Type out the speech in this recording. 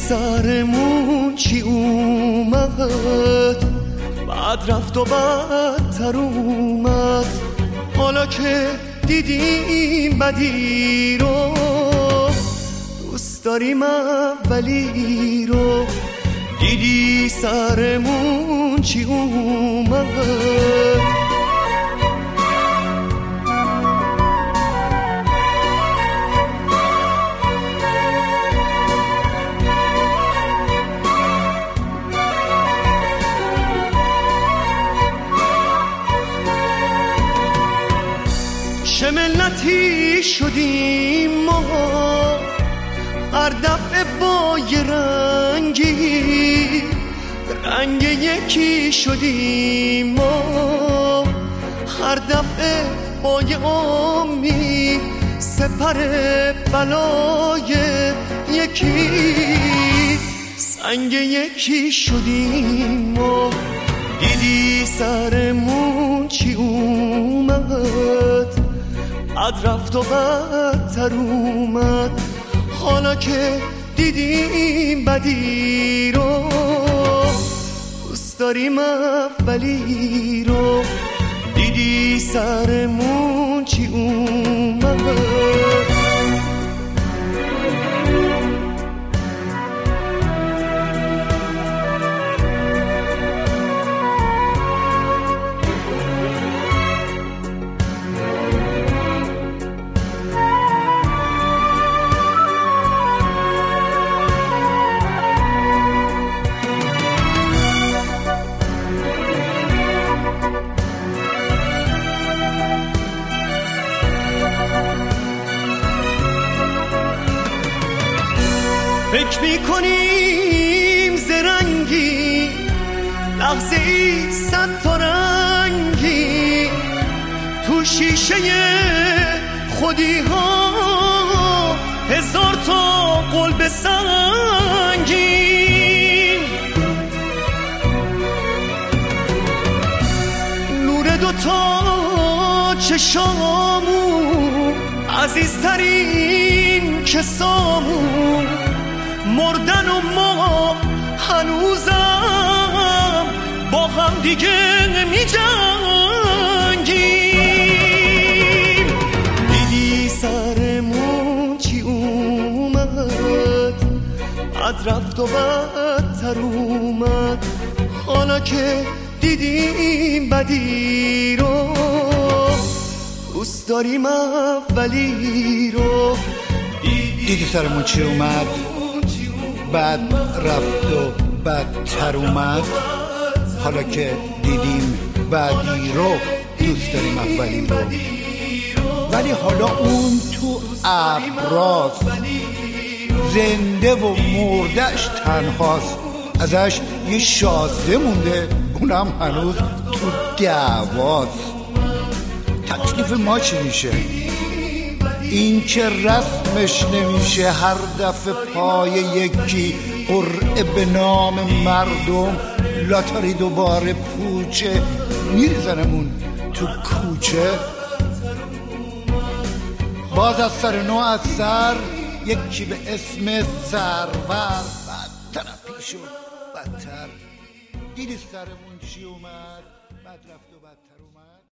سرمون چی اومد، بعد رفت و بدتر اومد. حالا که دیدیم بدی رو، دوست داریم اولی رو. دیدی سرمون چی اومد. چه ملتی شدیم ما، هر دفعه با یه رنگی، رنگ یکی شدیم ما. هر دفعه با یه امید، سپر بلای یکی، سنگ یکی شدیم ما. دیدی سرمون چی اومد، بعد رفت و بدتر اومد. حالا که دیدیم بدی رو، دوست داریم اولی رو. دیدی سرمون چی اومد. فکر میکنیم زرنگی، لحظه ای صد تا رنگی، تو شیشه خودی ها هزار تا قلب سنگین. نور دوتا چشامون، عزیزترین کسامون، مردن و ما هنوزم با هم دیگه می جنگیم. دیدی سرمون چی اومد، بعد رفت و بدتر اومد. حالا که دیدیم بدی رو، دوست داریم اولی رو. دیدی سرمون چی اومد، بعد رفت و بدتر اومد. حالا که دیدیم بعدی رو، دوست داریم اولی رو. ولی حالا اون تو ابراست، زنده و مردش تنهاست. ازش یه شازده مونده، اونم هنوز تو دعواست. تکلیف ما چی میشه؟ این که رسمش نمیشه هر دفعه پای یکی قرعه به نام مردم، لاتاری دوباره پوچه میریزنمون تو کوچه. باز از سر نو از سر یکی به اسم سرور، بدتر پیش و بدتر. دیدی سرمون چی اومد، بعد رفت و بدتر اومد.